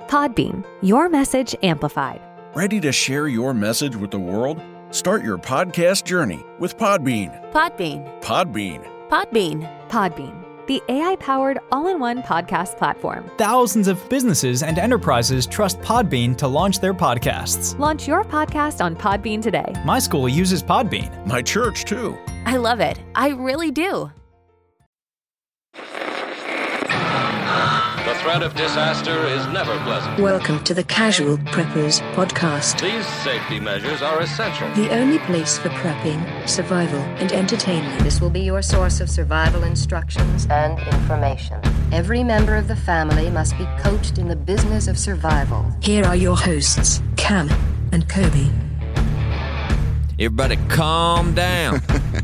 Podbean, your message amplified. Ready to share your message with the world? Start your podcast journey with Podbean. Podbean. Podbean. Podbean. Podbean, the AI-powered all-in-one podcast platform. Thousands of businesses and enterprises trust Podbean to launch their podcasts. Launch your podcast on Podbean today. My school uses Podbean. My church, too. I love it. I really do. The threat of disaster is never pleasant. Welcome to the Casual Preppers podcast. These safety measures are essential. The only place for prepping, survival, and entertainment. This will be your source of survival instructions and information. Every member of the family must be coached in the business of survival. Here are your hosts, Cam and Kobe. Everybody calm down.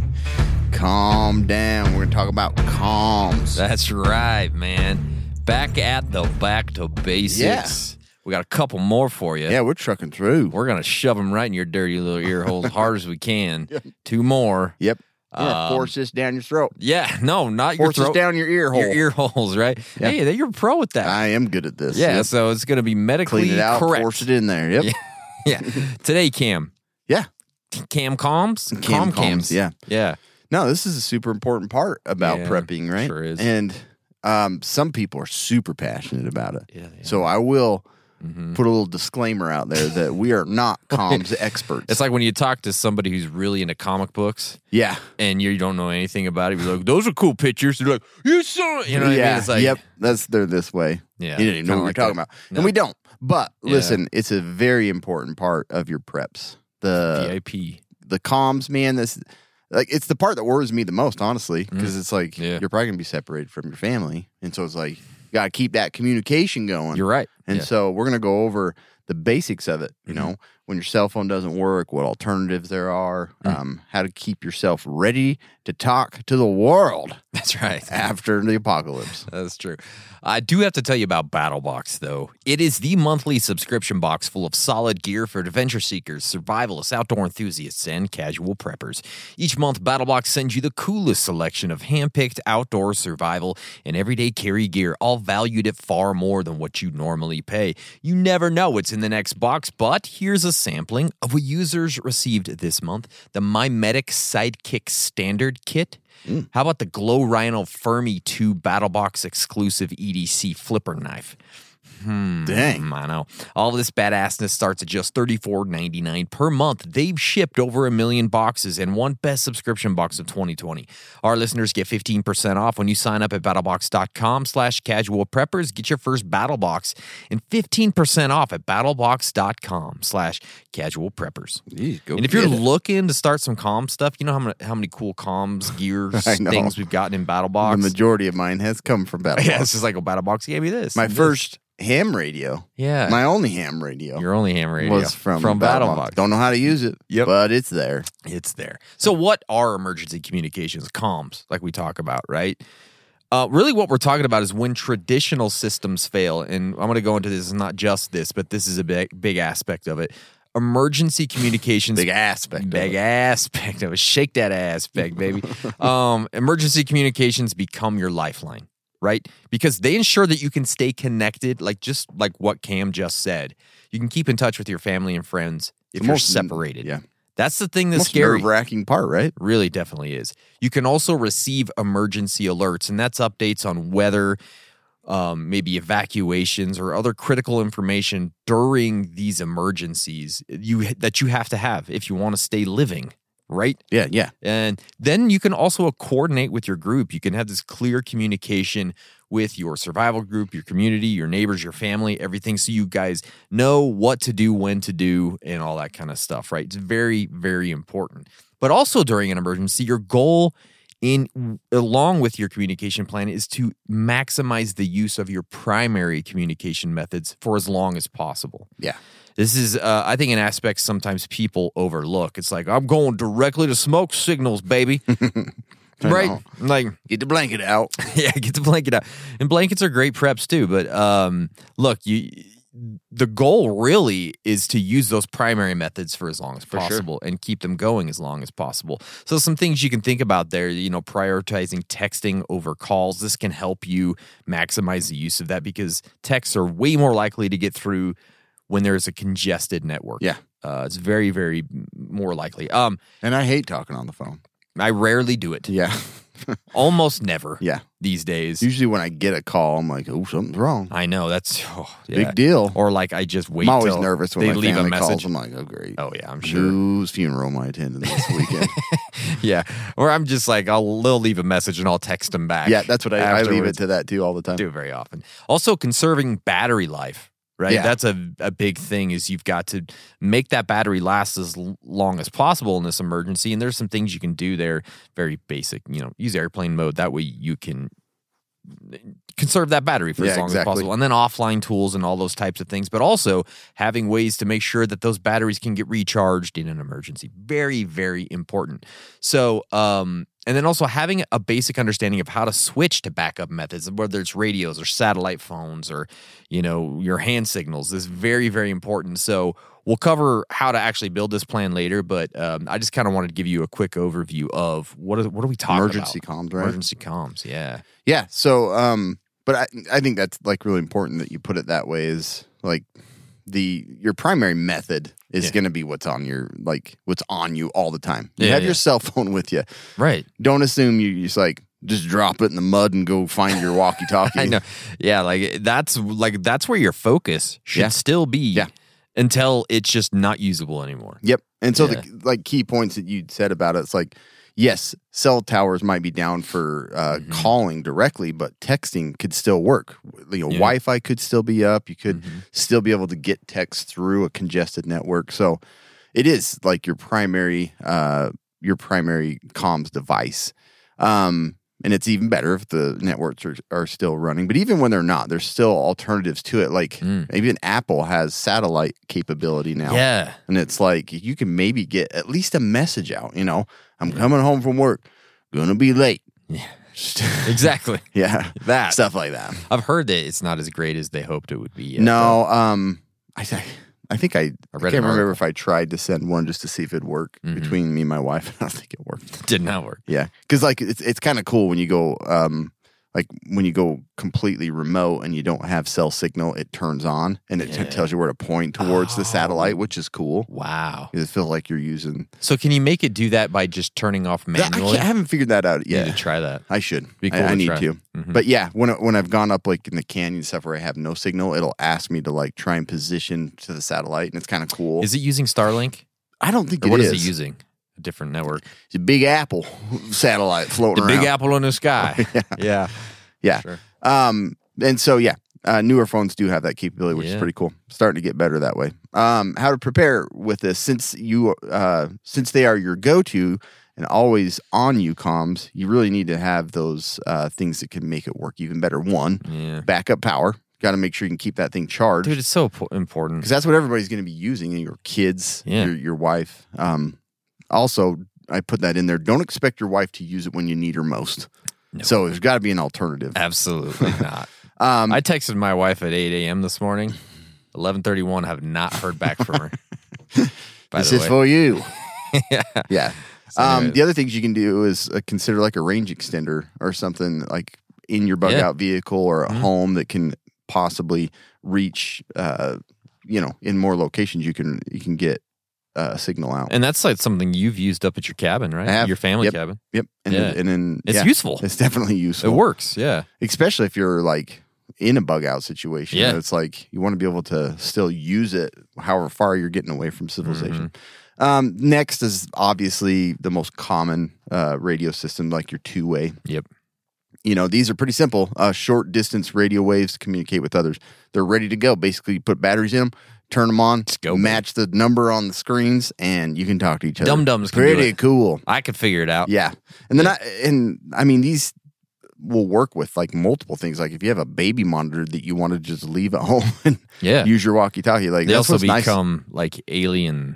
Calm down. We're going to talk about calms. That's right, man. Back to basics. Yeah. We got a couple more for you. Yeah, we're trucking through. We're going to shove them right in your dirty little ear holes as hard as we can. Two more. Yep. Yeah, force this down your throat. Yeah, no, not your Force throat. this down your ear hole. Your ear holes, right? Yeah. Hey, you're a pro with that. I am good at this. Yeah, Yep. so it's going to be medically Clean it out, correct. force it in there. Yep. Yeah. Today, Cam. Yeah. Cam comms? Cams. Yeah. Yeah. No, this is a super important part about Yeah, prepping, right? sure is. And some people are super passionate about it. Yeah, they are. So I will put a little disclaimer out there that we are not comms experts. It's like when you talk to somebody who's really into comic books. Yeah. And you don't know anything about it. You're like, those are cool pictures. They're like, you saw it. You know what I mean? It's like, yep. They're this way. Yeah, You don't even know kinda what like we're talking that. about. No. And we don't. But Yeah. listen, it's a very important part of your preps. VIP. The comms, man, it's the part that worries me the most, honestly, because it's like Yeah. you're probably gonna be separated from your family. And so it's like you gotta keep that communication going. You're right. And Yeah. so we're gonna go over the basics of it, you know, when your cell phone doesn't work, what alternatives there are, how to keep yourself ready to talk to the world That's right. after the apocalypse. That's true. I do have to tell you about BattleBox, though. It is the monthly subscription box full of solid gear for adventure seekers, survivalists, outdoor enthusiasts, and casual preppers. Each month, BattleBox sends you the coolest selection of hand-picked outdoor survival and everyday carry gear, all valued at far more than what you normally pay. You never know what's in the next box, but here's a sampling of what users received this month. The MyMedic Sidekick Standard Kit. How about the Glow Rhino Fermi 2 BattleBox exclusive EDC flipper knife? Dang. I know. All this badassness starts at just $34.99 per month. They've shipped over 1 million boxes and one best subscription box of 2020. Our listeners get 15% off when you sign up at battlebox.com/casualpreppers. Get your first battle box and 15% off at battlebox.com/casualpreppers. Jeez, go And if you're get it. looking to start some comm stuff, you know how many cool comms, gears, I know. things we've gotten in The BattleBox? majority of mine has come from BattleBox. Yeah, it's just like, BattleBox gave me this. My and this. first ham radio, Yeah. my only ham radio, Your only ham radio was from BattleBox. BattleBox. Don't know how to use it, Yep. but it's there. It's there. So what are emergency communications? Comms, like we talk about, right? Really what we're talking about is when traditional systems fail, and I'm going to go into this, not just this, but this is a big aspect of it. Emergency communications. Big aspect. Big aspect of it. Shake that aspect, baby. Emergency communications become your lifeline, right? Because they ensure that you can stay connected, just like what Cam just said. You can keep in touch with your family and friends if you're separated. Yeah. That's the thing that's Most scary. nerve-wracking part, right? Really definitely is. You can also receive emergency alerts, and that's updates on weather, maybe evacuations or other critical information during these emergencies that you have to have if you want to stay living, right? Yeah. And then you can also coordinate with your group. You can have this clear communication with your survival group, your community, your neighbors, your family, everything, so you guys know what to do, when to do, and all that kind of stuff, right? It's very, very important. But also during an emergency, your goal along with your communication plan is to maximize the use of your primary communication methods for as long as possible. Yeah. This is, I think, an aspect sometimes people overlook. It's like, I'm going directly to smoke signals, baby. Right? know. Like, Get the blanket out. yeah, get the blanket out. And blankets are great preps too. But look, the goal really is to use those primary methods for as long as possible and keep them going as long as possible. So some things you can think about there, prioritizing texting over calls. This can help you maximize the use of that because texts are way more likely to get through when there's a congested network. Yeah. It's very, very more likely. And I hate talking on the phone. I rarely do it. Yeah. Almost never. Yeah. These days. Usually when I get a call, I'm like, oh, something's wrong. I know. That's big deal. Or like I just wait I'm always till nervous when they my leave a family message. calls. I'm like, oh, great. Oh, yeah, I'm sure. Whose funeral am I attending this weekend? Yeah. Or I'm just like, they'll leave a message and I'll text them back. Yeah, that's what I leave it afterwards. to that too all the time. Do it very often. Also, conserving battery life. Right? Yeah. That's a big thing is you've got to make that battery last as long as possible in this emergency. And there's some things you can do there, very basic, use airplane mode. That way you can conserve that battery for as long as possible. And then offline tools and all those types of things, but also having ways to make sure that those batteries can get recharged in an emergency. Very, very important. So, and then also having a basic understanding of how to switch to backup methods, whether it's radios or satellite phones or, your hand signals is very, very important. So we'll cover how to actually build this plan later, but I just kind of wanted to give you a quick overview of what are we talking Emergency about? comms, right? Emergency comms, yeah. Yeah. So, but I think that's like really important that you put it that way is like your primary method is going to be what's on you all the time. You have your cell phone with you. Right. Don't assume you just just drop it in the mud and go find your walkie-talkie. I know. Yeah, that's where your focus should still be. Yeah. Until it's just not usable anymore. Yep. And so the key points that you said about it, it's like, yes, cell towers might be down for calling directly, but texting could still work. Wi-Fi could still be up. You could still be able to get text through a congested network. So it is like your primary comms device. And it's even better if the networks are still running. But even when they're not, there's still alternatives to it. Like even Apple has satellite capability now. Yeah. And it's like you can maybe get at least a message out. I'm coming home from work. Gonna be late. Yeah. Exactly. Yeah. That. Stuff like that. I've heard that it's not as great as they hoped it would be. No. I think I read can't an remember article. if I tried to send one just to see if it'd work between me and my wife. I don't think it worked. Did not work. Yeah, because it's kind of cool when you go when you go completely remote and you don't have cell signal, it turns on and it tells you where to point towards the satellite, which is cool. Wow, it feels like you're using. So can you make it do that by just turning off manually? I haven't figured that out yet. You need to try that. I should. Be cool I need try. to. But yeah, when I've gone up like in the canyon stuff where I have no signal, it'll ask me to try and position to the satellite, and it's kind of cool. Is it using Starlink? I don't think or it what is. Is it using? A different network. It's a Big Apple satellite floating the around. Big Apple in the sky. Yeah. Yeah. Sure. And so, newer phones do have that capability, which is pretty cool. Starting to get better that way. How to prepare with this, since they are your go-to and always on you comms, you really need to have those things that can make it work even better. One, backup power. Got to make sure you can keep that thing charged. Dude, it's so important. Because that's what everybody's going to be using, your kids, your wife. Also, I put that in there. Don't expect your wife to use it when you need her most. No. So there's got to be an alternative. Absolutely not. I texted my wife at 8 a.m. this morning. 11:31. Have not heard back from her. This is for you. Yeah. So the other things you can do is consider like a range extender or something like in your bug out vehicle or a home that can possibly reach. In more locations you can get a signal out. And that's like something you've used up at your cabin, right? I have. Your family Yep. cabin. Yep. And then it's useful. It's definitely useful. It works. Yeah. Especially if you're like in a bug out situation. Yeah. It's like you want to be able to still use it however far you're getting away from civilization. Next is obviously the most common radio system, like your two-way. Yep. These are pretty simple. Short distance radio waves to communicate with others. They're ready to go. Basically, you put batteries in them, turn them on, match the number on the screens, and you can talk to each other. Dum-dums can do pretty it. cool. I could figure it out. Yeah. And then these will work with like multiple things. Like if you have a baby monitor that you want to just leave at home and use your walkie-talkie, like they that's also what's become like alien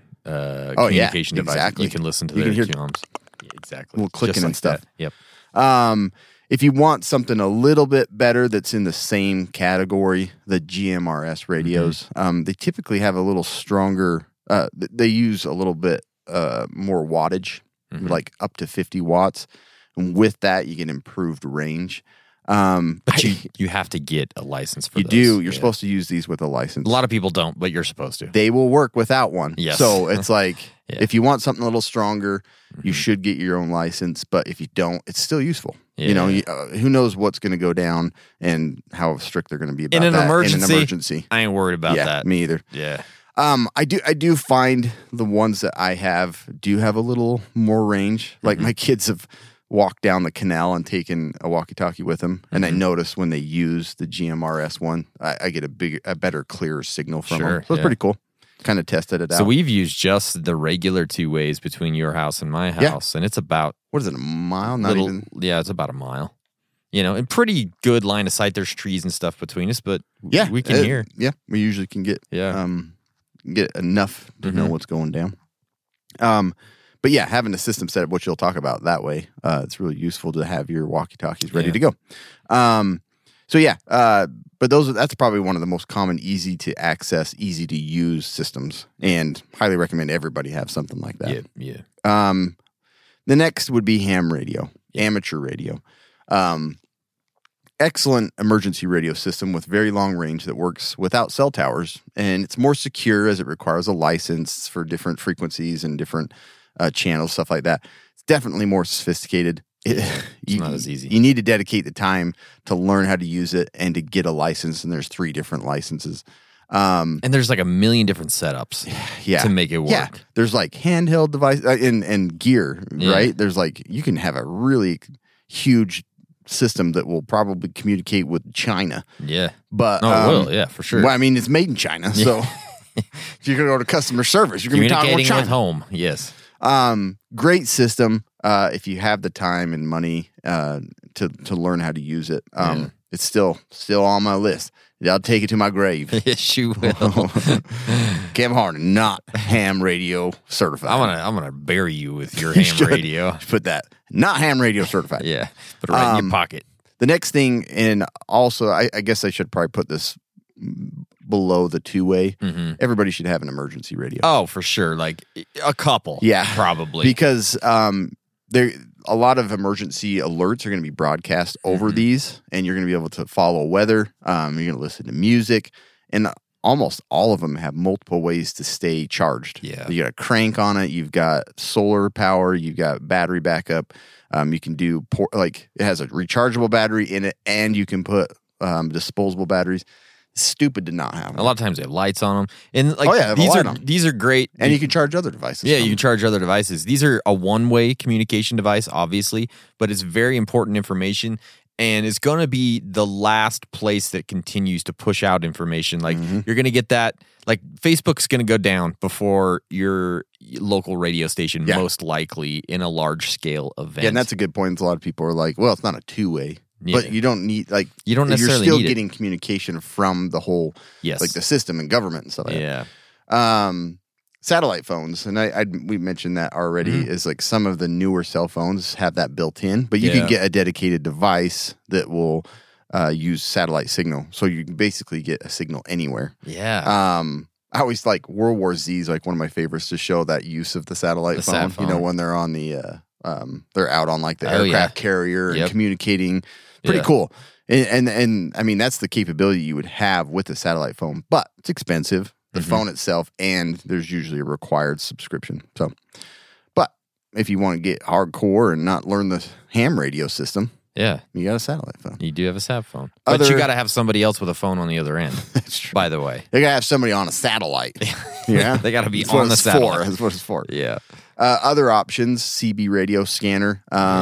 communication devices. Exactly. You can listen to You their can hear comms. Yeah, exactly. little clicking Just like and stuff. That. Yep. If you want something a little bit better that's in the same category, the GMRS radios, they typically have a little stronger, they use a little bit more wattage, like up to 50 watts. And with that, you get improved range. But you have to get a license for you those. do. You're supposed to use these with a license. A lot of people don't, but you're supposed to. They will work without one. Yes. So it's like, Yeah. if you want something a little stronger, you should get your own license. But if you don't, it's still useful. Yeah. You know, who knows what's going to go down and how strict they're going to be about In an that emergency, I ain't worried about that. Me either. Yeah. I do find the ones that I have do have a little more range. Like my kids have walked down the canal and taken a walkie-talkie with them, and I notice when they use the GMRS one, I get a better, clearer signal from them. So it's pretty cool. Kind of tested it out. So we've used just the regular 2-ways between your house and my house, and it's about what is it, a mile? Yeah, it's about a mile. You know, and pretty good line of sight. There's trees and stuff between us, but we can hear. Yeah, we usually can get get enough to know what's going down. But yeah, having a system set up, which you'll talk about that way, it's really useful to have your walkie-talkies ready to go. But that's probably one of the most common, easy to access, easy to use systems, and highly recommend everybody have something like that. Yeah. The next would be ham radio, amateur radio. Excellent emergency radio system with very long range that works without cell towers, and it's more secure as it requires a license for different frequencies and different channels, stuff like that. It's definitely more sophisticated. It's not as easy. You need to dedicate the time to learn how to use it and to get a license, and there's 3 different licenses. And there's like a million different setups to make it work. Yeah. There's like handheld device and gear, right? There's like, you can have a really huge system that will probably communicate with China. Yeah. But it will, yeah, for sure. Well, I mean, it's made in China, so if you're going to go to customer service, you're going to be talking with China. With home, yes. Great system if you have the time and money to learn how to use it. It's still on my list. I'll take it to my grave. Yes, you will. Kevin Harden, not ham radio certified. I'm gonna bury you with your ham radio. Put that, not ham radio certified. Yeah, put it right in your pocket. The next thing, and also I guess I should probably put this below the 2-way. Everybody should have an emergency radio. Oh, for sure. Like a couple. Yeah, probably. Because a lot of emergency alerts are going to be broadcast over these, and you're going to be able to follow weather. You're going to listen to music, and almost all of them have multiple ways to stay charged. Yeah. You got a crank on it. You've got solar power. You've got battery backup. You can do it has a rechargeable battery in it, and you can put disposable batteries. Stupid to not have them. A lot of times they have lights on them, and these are great. And you can charge other devices. Yeah, you can charge other devices. These are a one-way communication device, obviously, but it's very important information, and it's going to be the last place that continues to push out information. Like you're going to get that. Like Facebook's going to go down before your local radio station, most likely in a large-scale event. Yeah, and that's a good point. A lot of people are like, "Well, it's not a 2-way." Yeah. But you don't need you don't necessarily you're still need getting communication from the whole like the system and government and stuff like that. Satellite phones, and we mentioned that already, is like some of the newer cell phones have that built in, but you can get a dedicated device that will use satellite signal. So you can basically get a signal anywhere. Yeah. I always like World War Z is like one of my favorites to show that use of the satellite phone. You know, when they're on the they're out on like the aircraft carrier and communicating. Pretty cool. And I mean, that's the capability you would have with a satellite phone, but it's expensive, the phone itself, and there's usually a required subscription. So, but if you want to get hardcore and not learn the ham radio system, you got a satellite phone. You do have a sat phone. But you got to have somebody else with a phone on the other end. That's true. By the way. They got to have somebody on a satellite. Yeah. They got to be on the satellite. That's what it's for. Yeah. Other options, CB radio scanner.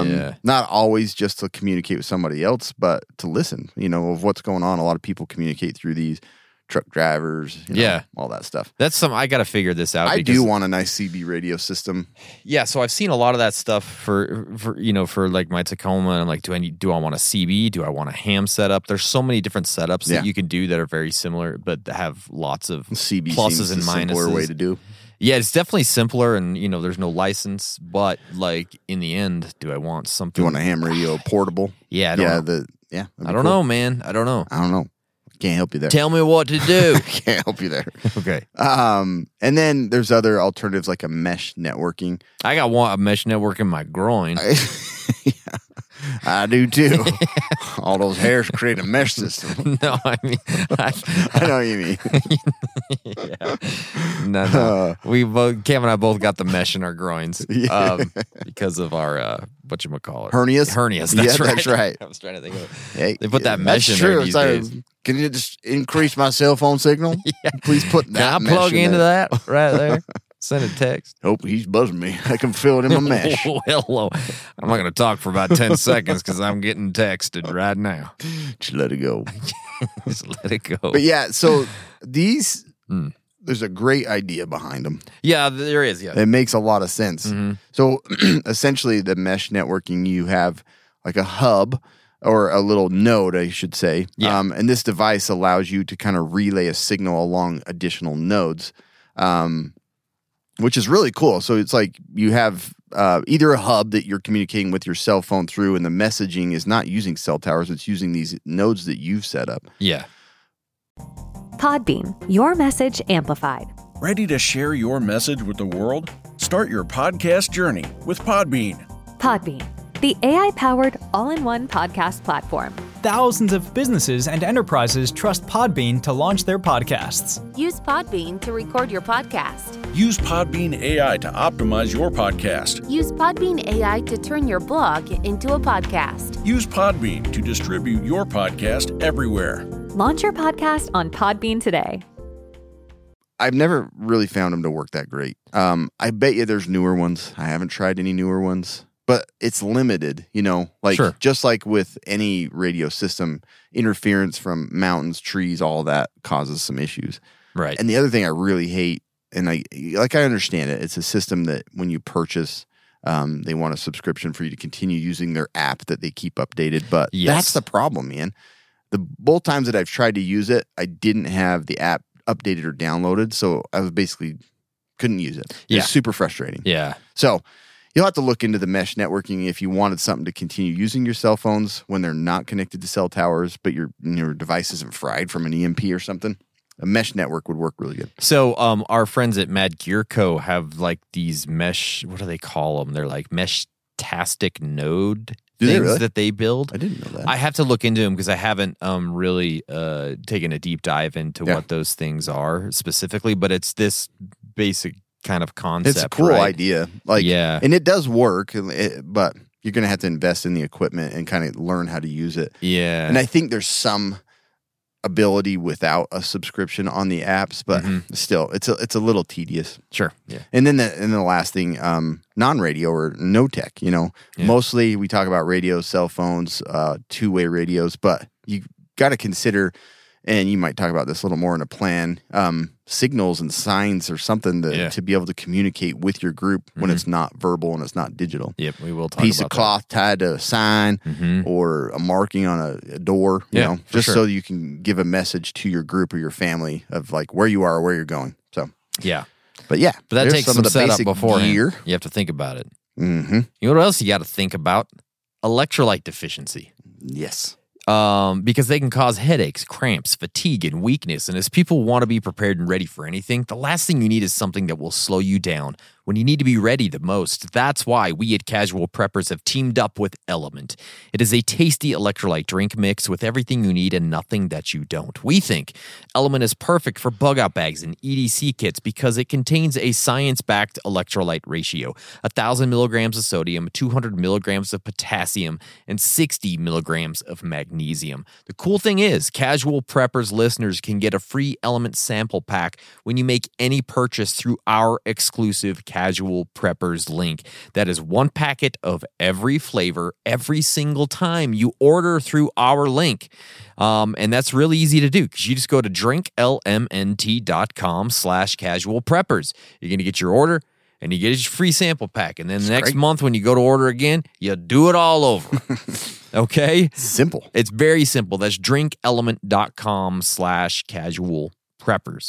Not always just to communicate with somebody else, but to listen, of what's going on. A lot of people communicate through these truck drivers, all that stuff. That's I got to figure this out. I do want a nice CB radio system. Yeah, so I've seen a lot of that stuff for like my Tacoma, and I'm like, do I want a CB? Do I want a ham setup? There's so many different setups that you can do that are very similar, but have lots of CB pluses and seems minuses. The simpler way to do. Yeah, it's definitely simpler, and there's no license. But like in the end, do I want something? Do you want a ham radio portable? Yeah, I don't know. I don't know, man. I don't know. Can't help you there. Tell me what to do. Can't help you there. Okay. And then there's other alternatives like a mesh networking. I got a mesh network in my groin. I do too. All those hairs create a mesh system. No, I mean, I know what you mean. Yeah. No. Cam and I both got the mesh in our groins because of our whatchamacallit. Hernias. That's right. That's right. I was trying to think of it. Hey, they put that mesh in there these days. Can you just increase my cell phone signal? Yeah. Please put that. Can I plug into that right there? Send a text. Oh, he's buzzing me. I can feel it in my mesh. Hello. I'm not going to talk for about 10 seconds because I'm getting texted right now. Just let it go. Just let it go. But yeah, so these, there's a great idea behind them. Yeah, there is. Yeah, it makes a lot of sense. Mm-hmm. So essentially, the mesh networking, you have like a hub or a little node, I should say. Yeah. And this device allows you to kind of relay a signal along additional nodes. Which is really cool. So it's like you have either a hub that you're communicating with your cell phone through, and the messaging is not using cell towers. It's using these nodes that you've set up. Yeah. Podbean, your message amplified. Ready to share your message with the world? Start your podcast journey with Podbean. Podbean, the AI-powered all-in-one podcast platform. Thousands of businesses and enterprises trust Podbean to launch their podcasts. Use Podbean to record your podcast. Use Podbean AI to optimize your podcast. Use Podbean AI to turn your blog into a podcast. Use Podbean to distribute your podcast everywhere. Launch your podcast on Podbean today. I've never really found them to work that great. I bet you there's newer ones. I haven't tried any newer ones. But it's limited, Sure. Just like with any radio system, interference from mountains, trees, all that causes some issues. Right. And the other thing I really hate, and I understand it, it's a system that when you purchase, they want a subscription for you to continue using their app that they keep updated. But that's the problem, man. Both times that I've tried to use it, I didn't have the app updated or downloaded, so I was basically couldn't use it. Yeah. It's super frustrating. Yeah. So you'll have to look into the mesh networking if you wanted something to continue using your cell phones when they're not connected to cell towers, but your device isn't fried from an EMP or something. A mesh network would work really good. So our friends at Mad Gear Co. have like these mesh, what do they call them? They're like mesh-tastic node things that they build. I didn't know that. I have to look into them because I haven't really taken a deep dive into what those things are specifically, but it's this basic kind of concept. It's a cool idea. And it does work, but you're going to have to invest in the equipment and kind of learn how to use it. Yeah. And I think there's some ability without a subscription on the apps, but still, it's a little tedious. Sure. Yeah. And then the last thing, non-radio or no tech. Mostly we talk about radios, cell phones, two-way radios, but you got to consider. And you might talk about this a little more in a plan, signals and signs or something to be able to communicate with your group when it's not verbal and it's not digital. Yep, we will talk Piece about of cloth tied to a sign or a marking on a door, just so you can give a message to your group or your family of like where you are or where you're going. So, yeah. But yeah. But that takes some setup beforehand. Gear. You have to think about it. Mm-hmm. You know what else you got to think about? Electrolyte deficiency. Yes. Because they can cause headaches, cramps, fatigue, and weakness. And as people want to be prepared and ready for anything, the last thing you need is something that will slow you down when you need to be ready the most. That's why we at Casual Preppers have teamed up with Element. It is a tasty electrolyte drink mix with everything you need and nothing that you don't. We think Element is perfect for bug-out bags and EDC kits because it contains a science-backed electrolyte ratio, 1,000 milligrams of sodium, 200 milligrams of potassium, and 60 milligrams of magnesium. The cool thing is, Casual Preppers listeners can get a free Element sample pack when you make any purchase through our exclusive Casual Preppers link. That is one packet of every flavor every single time you order through our link. And that's really easy to do because you just go to drinklmnt.com/casual preppers. You're going to get your order and you get your free sample pack. And then the next month when you go to order again, you do it all over. Okay? Simple. It's very simple. That's drinkelement.com/casual preppers.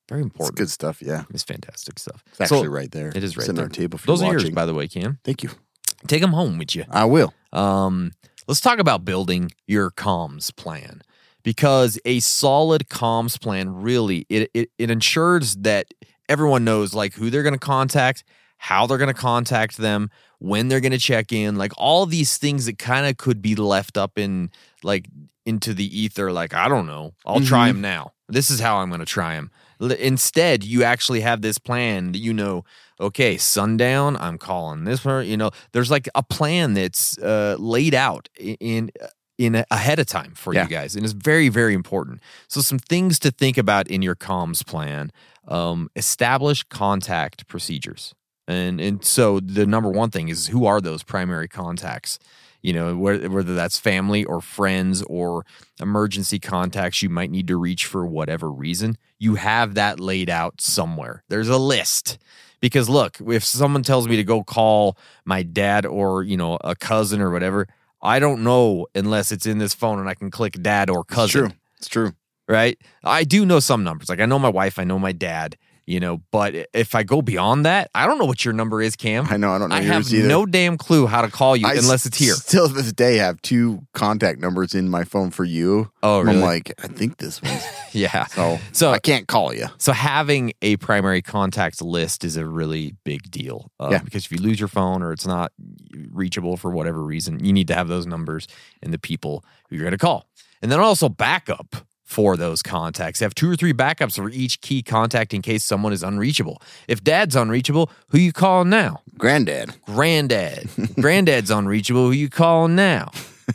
Very important. It's good stuff, yeah. It's fantastic stuff. It's actually right there. It is right Sitting there. on our table if Those you're are yours, watching. by the way, Cam. Thank you. Take them home with you. I will. Let's talk about building your comms plan, because a solid comms plan really it ensures that everyone knows like who they're going to contact, how they're going to contact them, when they're going to check in, like all these things that kind of could be left up in like into the ether. Like, I don't know, I'll try them now. This is how I'm going to try them. Instead, you actually have this plan that, you know, okay, sundown, I'm calling this one. You know, there's like a plan that's laid out in ahead of time for you guys, and it's very, very important. So some things to think about in your comms plan: establish contact procedures, and so the number one thing is, who are those primary contacts? You know, whether that's family or friends or emergency contacts you might need to reach for whatever reason, you have that laid out somewhere. There's a list. Because look, if someone tells me to go call my dad or, you know, a cousin or whatever, I don't know unless it's in this phone and I can click dad or cousin. It's true. Right? I do know some numbers. Like, I know my wife, I know my dad. You know, but if I go beyond that, I don't know what your number is, Cam. I know. I don't know I yours have either. no damn clue how to call you unless it's here. Still to this day have 2 contact numbers in my phone for you. Oh, really? I'm like, I think this one's. Yeah. So I can't call you. So having a primary contact list is a really big deal. Because if you lose your phone or it's not reachable for whatever reason, you need to have those numbers and the people who you're going to call. And then also backup for those contacts. Have 2 or 3 backups for each key contact in case someone is unreachable. If dad's unreachable, who you calling now? Granddad. Granddad's unreachable, who you calling now?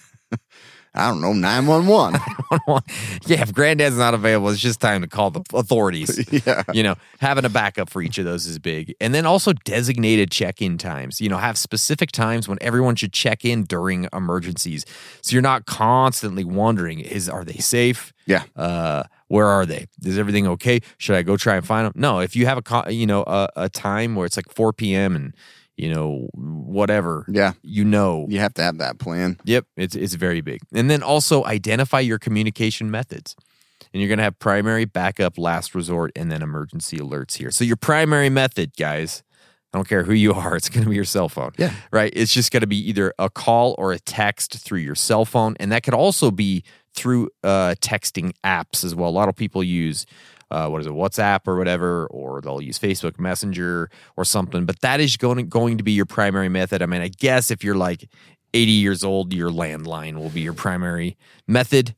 I don't know, 911. Yeah, if granddad's not available, it's just time to call the authorities. Yeah. You know, having a backup for each of those is big. And then also designated check-in times. You know, have specific times when everyone should check in during emergencies. So you're not constantly wondering, are they safe? Yeah. Where are they? Is everything okay? Should I go try and find them? No, if you have a time where it's like 4 p.m. and, you know, whatever. Yeah. You know. You have to have that plan. Yep. It's very big. And then also identify your communication methods. And you're going to have primary, backup, last resort, and then emergency alerts here. So your primary method, guys, I don't care who you are, it's going to be your cell phone. Yeah. Right? It's just going to be either a call or a text through your cell phone. And that could also be through texting apps as well. A lot of people use WhatsApp or whatever, or they'll use Facebook Messenger or something. But that is going to be your primary method. I mean, I guess if you're like 80 years old, your landline will be your primary method.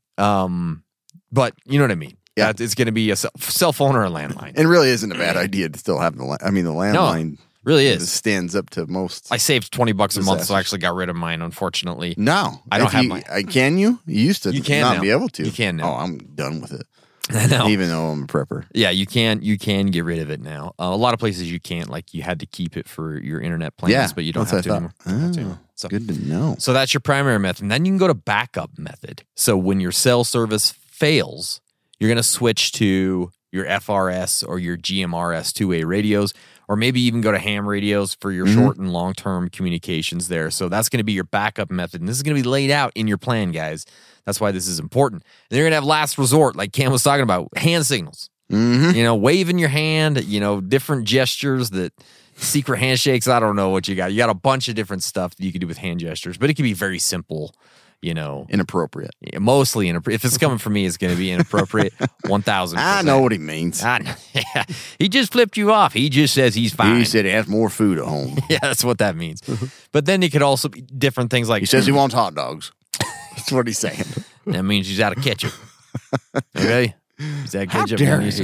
But you know what I mean? Yeah. It's going to be a cell phone or a landline. It really isn't a bad idea to still have the landline. Really is. Stands up to most. I saved $20 a month, so I actually got rid of mine, unfortunately. No. I don't have mine. Can you? You used to not be able to. You can now. Oh, I'm done with it. No. Even though I'm a prepper. Yeah, you can get rid of it now. A lot of places you can't. Like, you had to keep it for your internet plans, but you don't have to anymore. So, good to know. So that's your primary method. And then you can go to backup method. So when your cell service fails, you're going to switch to your FRS or your GMRS two-way radios, or maybe even go to ham radios for your short and long-term communications there. So that's going to be your backup method. And this is going to be laid out in your plan, guys. That's why this is important. And you're going to have last resort, like Cam was talking about, hand signals. You know, waving your hand, you know, different gestures, that secret handshakes. I don't know what you got. You got a bunch of different stuff that you can do with hand gestures, but it can be very simple. You know, inappropriate. Mostly inappropriate. If it's coming from me, it's going to be inappropriate. 1,000%. I know what he means. He just flipped you off. He just says he's fine. He said he has more food at home. Yeah, that's what that means. But then it could also be different things like, he says he wants hot dogs. That's what he's saying. That means he's out of ketchup. Okay? He's out of ketchup.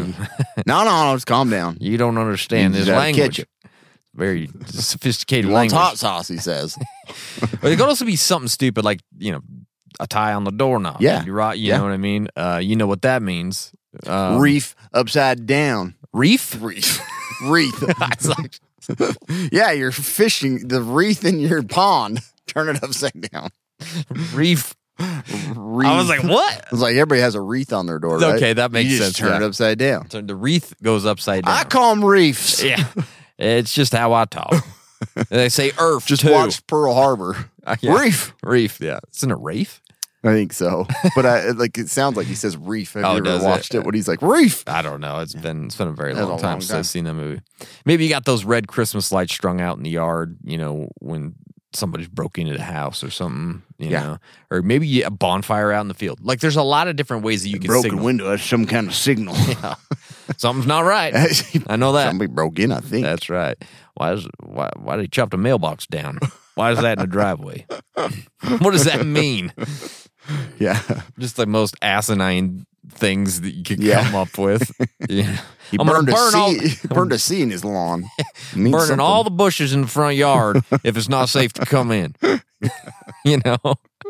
No, just calm down. You don't understand this language. Very sophisticated language. Hot sauce, he says. But it could also be something stupid like, you know, a tie on the doorknob. Yeah. You know what I mean? You know what that means. Reef upside down. Reef? Wreath. It's like, yeah, you're fishing the wreath in your pond. Turn it upside down. Reef. I was like, what? I was like, everybody has a wreath on their door, right? Okay, that makes you sense. just turn it upside down. So the wreath goes upside down. I call them reefs. Yeah. It's just how I talk. They say earth, just too. watch Pearl Harbor. Yeah. Reef. Reef, yeah. Isn't it Rafe? I think so. But it sounds like he says reef. Have you ever watched it when he's like, reef? I don't know. It's been a very long time since I've seen that movie. Maybe you got those red Christmas lights strung out in the yard, when somebody's broke into the house or something, you know. Or maybe a bonfire out in the field. Like, there's a lot of different ways that you can broken signal. window, that's some kind of signal. Yeah. Something's not right. I know that. Somebody broke in, I think. That's right. Why did he chop the mailbox down? Why is that in the driveway? What does that mean? Yeah. Just the most asinine things that you could come up with. Yeah. He burned a C in his lawn. Burning all the bushes in the front yard if it's not safe to come in. Yep.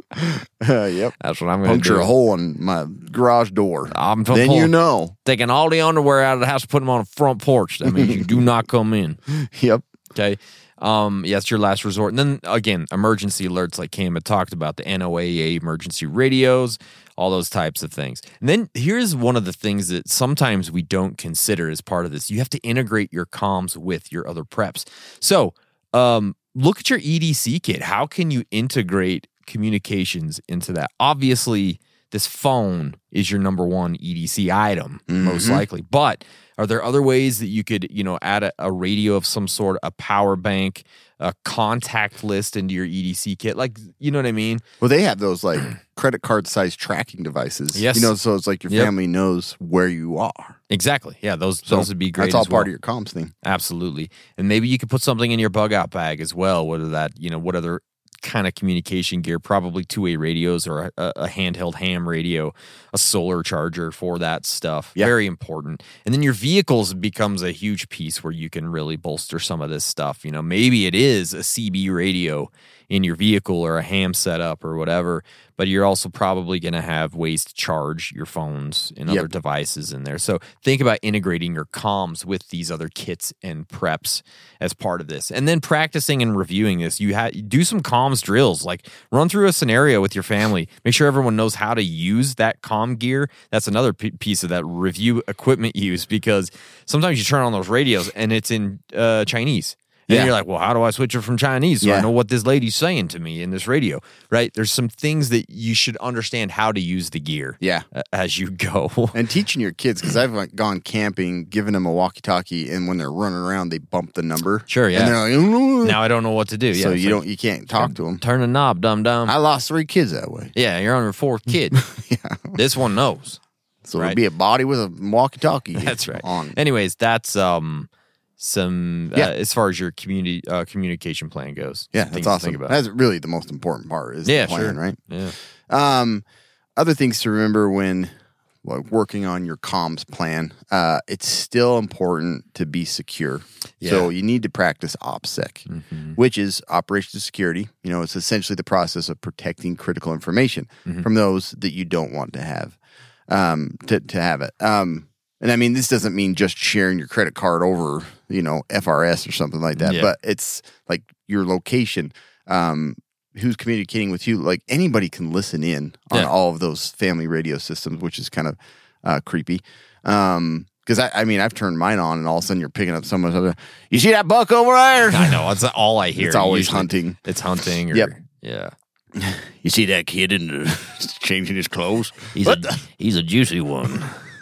That's what I'm going to do. Puncture a hole in my garage door. Then taking all the underwear out of the house and putting them on the front porch. That means you do not come in. Yep. Okay. It's your last resort. And then, again, emergency alerts like Cam had talked about, the NOAA emergency radios, all those types of things. And then here's one of the things that sometimes we don't consider as part of this. You have to integrate your comms with your other preps. So look at your EDC kit. How can you integrate communications into that? Obviously, this phone is your number one EDC item, most likely. But are there other ways that you could, add a radio of some sort, a power bank, a contact list into your EDC kit? Like, you know what I mean? Well, they have those like credit card size tracking devices. Yes. So it's like your family knows where you are. Exactly. Yeah, those would be great. That's all as well. part of your comms thing. Absolutely. And maybe you could put something in your bug out bag as well, whether that, what other kind of communication gear, probably two-way radios or a handheld ham radio, a solar charger for that stuff. Yeah. Very important. And then your vehicles becomes a huge piece where you can really bolster some of this stuff. Maybe it is a CB radio in your vehicle or a ham setup or whatever, but you're also probably going to have ways to charge your phones and other devices in there. So think about integrating your comms with these other kits and preps as part of this. And then practicing and reviewing this. You do some comms drills, like run through a scenario with your family. Make sure everyone knows how to use that comm gear. That's another piece of that review equipment use, because sometimes you turn on those radios and it's in Chinese. And you're like, well, how do I switch it from Chinese so I know what this lady's saying to me in this radio, right? There's some things that you should understand how to use the gear as you go. And teaching your kids, because I've gone camping, giving them a walkie-talkie, and when they're running around, they bump the number. Sure, yeah. And they're like, now I don't know what to do. So yeah, you can't talk to them. Turn the knob, dum-dum. I lost 3 kids that way. Yeah, you're on your 4th kid. This one knows. So it'll be a body with a walkie-talkie. That's right. On. Anyways, that's... as far as your communication plan goes. Yeah, that's awesome. That's really the most important part is the plan, right? Yeah. Other things to remember when working on your comms plan, it's still important to be secure. Yeah. So you need to practice OPSEC, which is operational security. It's essentially the process of protecting critical information from those that you don't want to have, to have it. And I mean, this doesn't mean just sharing your credit card over, FRS or something like that, but it's like your location, who's communicating with you. Like anybody can listen in on all of those family radio systems, which is kind of creepy. Because I've turned mine on and all of a sudden you're picking up someone. You see that buck over there? I know. That's all I hear. It's always hunting. It's hunting. Yeah. You see that kid changing his clothes? He's a juicy one.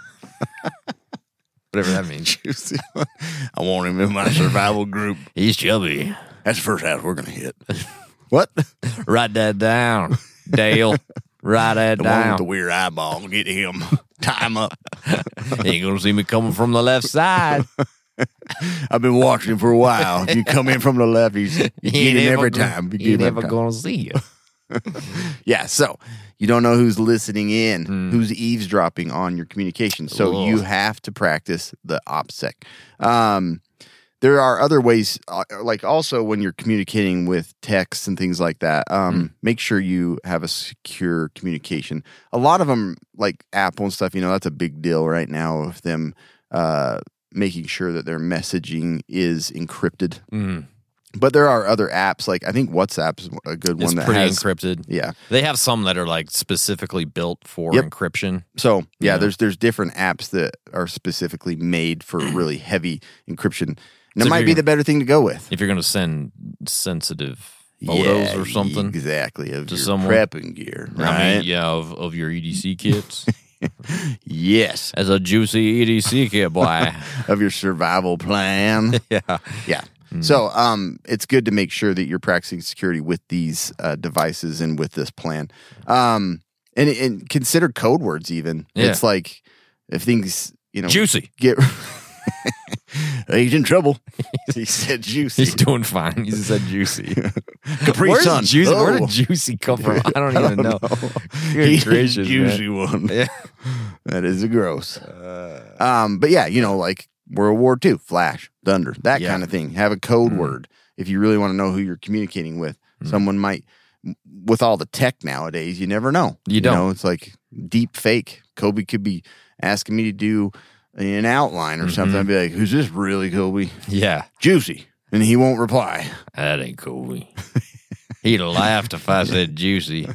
Whatever that means. Juicy one. I want him in my survival group. He's chubby. That's the first house we're going to hit. What? Write that down, Dale. Write that the down. One with the weird eyeball. Get him. Tie him up. He ain't going to see me coming from the left side. I've been watching him for a while. If you come in from the left, you get him every time. He's never going to see you. Yeah, so you don't know who's listening in, who's eavesdropping on your communication. So you have to practice the OPSEC. There are other ways, like also when you're communicating with texts and things like that, make sure you have a secure communication. A lot of them, like Apple and stuff, that's a big deal right now of them making sure that their messaging is encrypted. But there are other apps, like I think WhatsApp's a good one that pretty has encrypted. Yeah, they have some that are like specifically built for encryption. So there's different apps that are specifically made for really heavy encryption. And it might be the better thing to go with if you're going to send sensitive photos or something. Exactly, of to your someone. prepping gear, right? I mean, yeah, of your EDC kits. Yes. As a juicy EDC kit, boy. Of your survival plan. Yeah. Yeah. So it's good to make sure that you're practicing security with these devices and with this plan. And consider code words even. Yeah. It's like if things, Juicy. get... He's in trouble. He said juicy. He's doing fine. He just said juicy. Capri Where's Sun. Juicy? Oh. Where did juicy come from? I don't even know. Good He's gracious, a juicy man. one. Yeah. That is a gross. But yeah, like World War II, Flash, Thunder, that kind of thing. Have a code word if you really want to know who you're communicating with. Someone might, with all the tech nowadays, you never know. You don't. It's like deep fake. Kobe could be asking me to do an outline or something. I'd be like, who's this really, Kobe? Yeah. Juicy. And he won't reply. That ain't Kobe. He'd have laughed if I said juicy.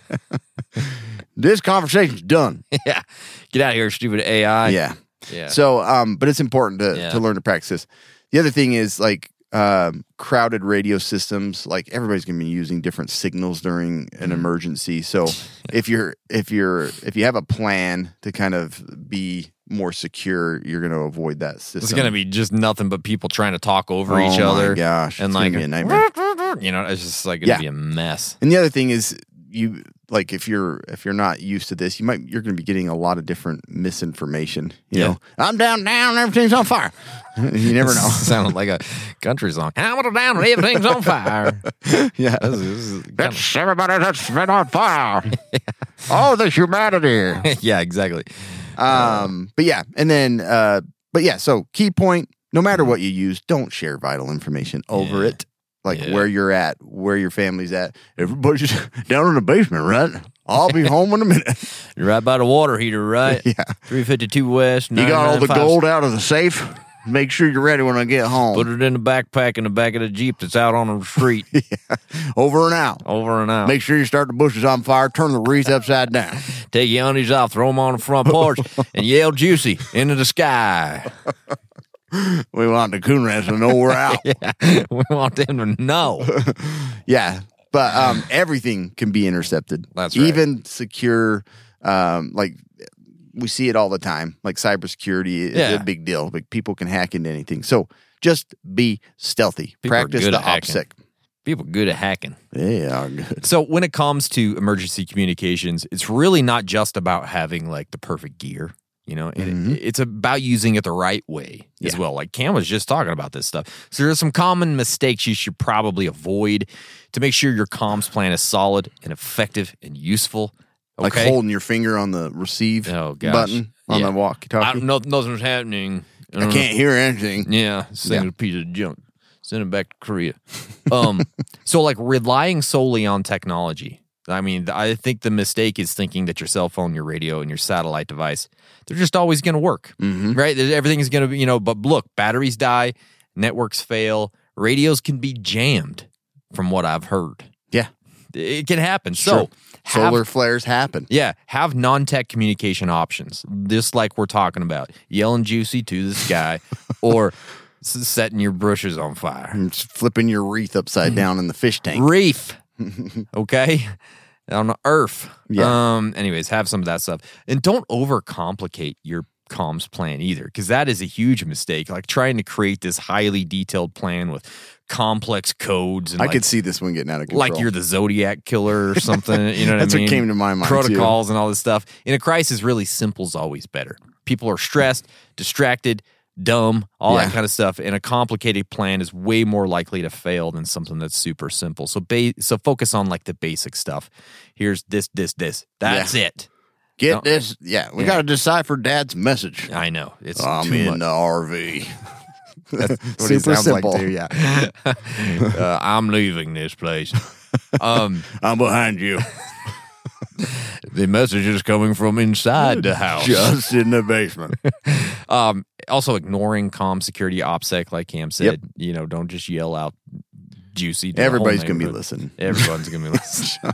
This conversation's done. Yeah. Get out of here, stupid AI. Yeah. Yeah. So, but it's important to learn to practice this. The other thing is like crowded radio systems. Like everybody's going to be using different signals during an emergency. So if you have a plan to kind of be more secure, you're going to avoid that system. It's going to be just nothing but people trying to talk over each other. Oh my gosh. And It's like gonna be a nightmare. It's just like going to be a mess. And the other thing is you like if you're not used to this, you're going to be getting a lot of different misinformation. You know, I'm down, everything's on fire. You never know. Sounded like a country song. I'm down, everything's on fire. Yeah, That's everybody that's been on fire. Oh, the humanity. Yeah, exactly. But yeah, and then so key point, no matter what you use, don't share vital information over it. Like where you're at, where your family's at. Everybody's down in the basement, right? I'll be home in a minute. You're right by the water heater, right? Yeah. 352 West. You got all the gold out of the safe? Make sure you're ready when I get home. Put it in the backpack in the back of the Jeep that's out on the street. Over and out. Over and out. Make sure you start the bushes on fire, turn the wreath upside down. Take your undies off, throw them on the front porch, and yell juicy into the sky. We want the coon rats to know we're out. Yeah, we want them to know. Yeah, but everything can be intercepted. That's right. Even secure, like we see it all the time. Like cybersecurity is a big deal. Like people can hack into anything. So just be stealthy. People are Practice good the at hacking. OPSEC. People are good at hacking. They are good. So when it comes to emergency communications, it's really not just about having like the perfect gear. It's about using it the right way as well. Like Cam was just talking about this stuff. So there's some common mistakes you should probably avoid to make sure your comms plan is solid and effective and useful. Okay? Like holding your finger on the receive button on the walkie-talkie. Nothing's happening. I can't hear anything. Yeah, send a piece of junk. Send it back to Korea. So like relying solely on technology. I mean, I think the mistake is thinking that your cell phone, your radio, and your satellite device, they're just always going to work, right? Everything is going to be, but look, batteries die, networks fail, radios can be jammed from what I've heard. Yeah. It can happen. Sure. So solar flares happen. Yeah. Have non-tech communication options, just like we're talking about. Yelling juicy to the sky or setting your bushes on fire. And flipping your wreath upside down in the fish tank. Reef. Okay? On the earth. Yeah. Anyways, have some of that stuff. And don't overcomplicate your comms plan either, because that is a huge mistake. Like trying to create this highly detailed plan with complex codes. And I could see this one getting out of control. Like you're the Zodiac killer or something. You know what That's I mean? what came to my mind, Protocols and all this stuff. In a crisis, really simple is always better. People are stressed, distracted, dumb, all that kind of stuff. And a complicated plan is way more likely to fail than something that's super simple. So focus on like the basic stuff. Here's this. That's it. Get this. Yeah, we got to decipher Dad's message. I know. It's I'm too in much. the RV. That's what Super it sounds simple. like too, yeah. I'm leaving this place. I'm behind you. The message is coming from inside the house. Just in the basement. Also ignoring comm security OPSEC, like Cam said. Don't just yell out juicy. Everybody's going to be listening. Everyone's going to be listening.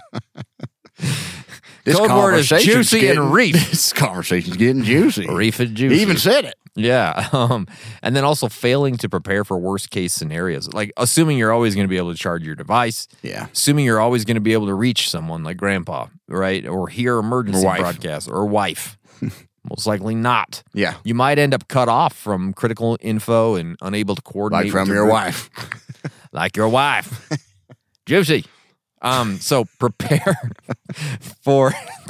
This Code word is conversation's juicy and reef. This conversation's getting juicy. Reef and juicy. He even said it. Yeah. And then also failing to prepare for worst case scenarios. Like assuming you're always going to be able to charge your device. Yeah. Assuming you're always going to be able to reach someone like grandpa, right? Or hear emergency broadcasts or wife. Most likely not. Yeah. You might end up cut off from critical info and unable to coordinate. Like from your wife. Like your wife. Juicy. So prepare for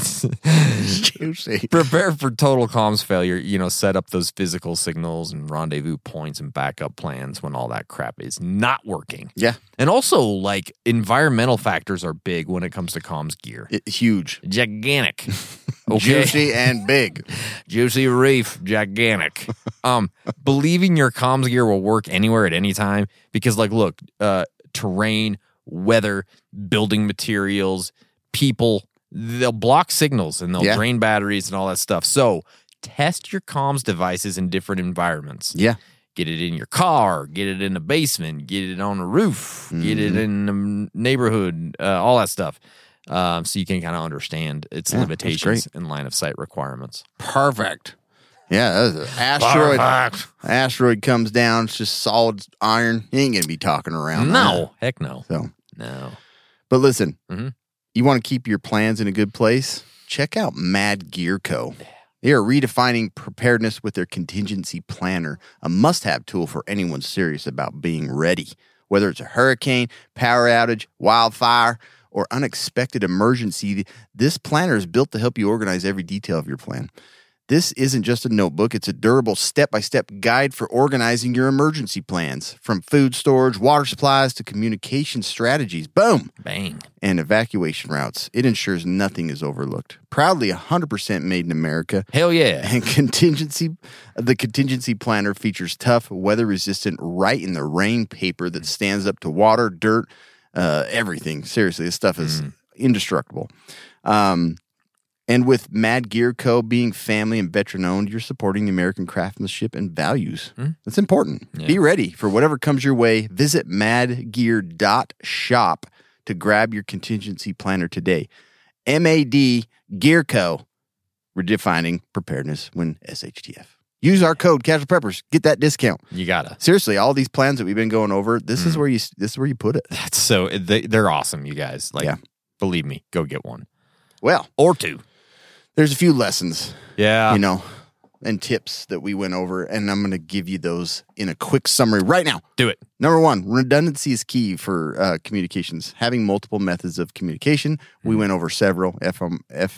prepare for total comms failure. You know, set up those physical signals and rendezvous points and backup plans when all that crap is not working. Yeah. And also, like, environmental factors are big when it comes to comms gear. Huge. Gigantic. Okay. Juicy and big. Juicy reef, gigantic. Believing your comms gear will work anywhere at any time because, like, look, terrain, weather, building materials, people, they'll block signals and they'll drain batteries and all that stuff. So test your comms devices in different environments. Yeah. Get it in your car, get it in the basement, get it on a roof, get it in the neighborhood, all that stuff. So you can kind of understand its limitations and line of sight requirements. Perfect. Yeah, that's an asteroid. Perfect. Asteroid comes down, it's just solid iron. You ain't going to be talking around. No. Heck no. So. No. But listen, Mm-hmm. you want to keep your plans in a good place? Check out Mad Gear Co. They are redefining preparedness with their contingency planner, a must-have tool for anyone serious about being ready. Whether it's a hurricane, power outage, wildfire, or unexpected emergency, this planner is built to help you organize every detail of your plan. This isn't just a notebook, it's a durable step-by-step guide for organizing your emergency plans, from food storage, water supplies, to communication strategies. Boom! Bang. And evacuation routes. It ensures nothing is overlooked. Proudly 100% made in America. Hell yeah. And the contingency planner features tough, weather-resistant, right-in-the-rain paper that stands up to water, dirt, everything. Seriously, this stuff is indestructible. And with Mad Gear Co. being family and veteran-owned, you're supporting the American craftsmanship and values. That's important. Yeah. Be ready for whatever comes your way. Visit madgear.shop to grab your contingency planner today. MAD Gear Co. Redefining preparedness when SHTF. Use our code Casual Preppers. Get that discount. You gotta. Seriously, all these plans that we've been going over, this is where you put it. That's so they're awesome, you guys. Like, believe me, go get one. Well, or two. There's a few lessons, yeah, and tips that we went over, and I'm going to give you those in a quick summary right now. Do it. Number one, redundancy is key for communications. Having multiple methods of communication. We went over several: FRS,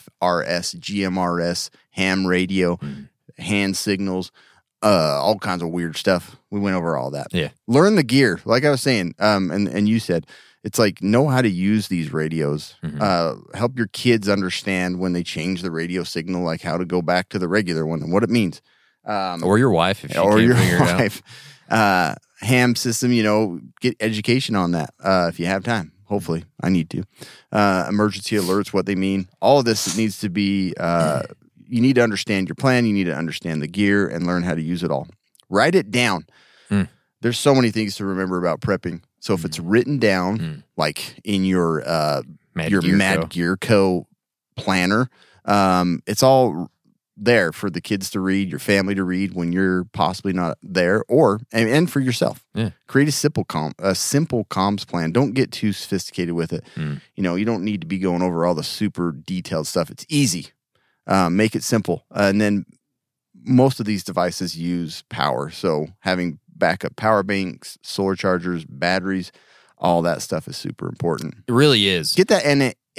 GMRS, ham radio, hand signals, all kinds of weird stuff. We went over all that. Yeah. Learn the gear, like I was saying, and you said. It's like, know how to use these radios. Help your kids understand when they change the radio signal, like how to go back to the regular one and what it means. Or your wife, if she can't figure it out. Ham system, get education on that if you have time. Hopefully, I need to. Emergency alerts, what they mean. All of this needs to be, you need to understand your plan. You need to understand the gear and learn how to use it all. Write it down. There's so many things to remember about prepping. So if it's written down, like in your Mad Gear Co. planner, it's all there for the kids to read, your family to read when you're possibly not there, and for yourself. Yeah. Create a simple comms plan. Don't get too sophisticated with it. You don't need to be going over all the super detailed stuff. It's easy. Make it simple. And then most of these devices use power, so having backup power banks, solar chargers, batteries, all that stuff is super important. It really is. Get that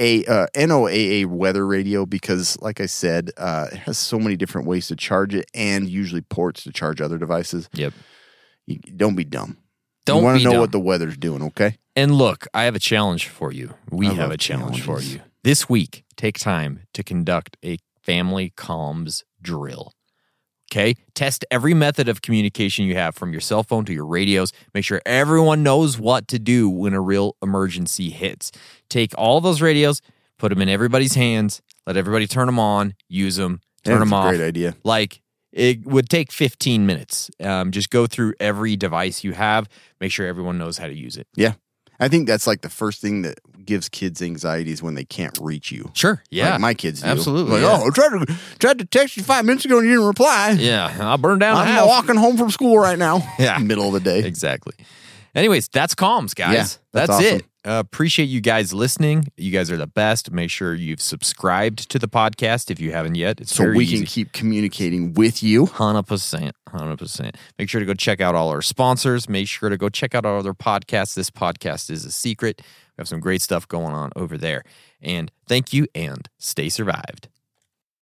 NOAA weather radio because, like I said, it has so many different ways to charge it and usually ports to charge other devices. Yep. Don't be dumb. Don't you want to know dumb. what the weather's doing, okay? And look, I have a challenge for you. We have a challenge for you. This week, take time to conduct a family comms drill. Okay? Test every method of communication you have, from your cell phone to your radios. Make sure everyone knows what to do when a real emergency hits. Take all those radios, put them in everybody's hands, let everybody turn them on, use them, turn them off. That's a great idea. Like, it would take 15 minutes. Just go through every device you have. Make sure everyone knows how to use it. Yeah. I think that's like the first thing that gives kids anxieties when they can't reach you. Sure. Yeah. Like my kids do. Absolutely. Like, I tried to text you 5 minutes ago and you didn't reply. Yeah. I'll burn down the I'm house. walking home from school right now. Yeah. Middle of the day. Exactly. Anyways, that's comms, guys. Yeah, that's awesome. it. Appreciate you guys listening. You guys are the best. Make sure you've subscribed to the podcast if you haven't yet. It's so very we easy. can keep communicating with you. 100%. Make sure to go check out all our sponsors. Make sure to go check out our other podcasts. This podcast is a secret. We have some great stuff going on over there. And thank you and stay survived.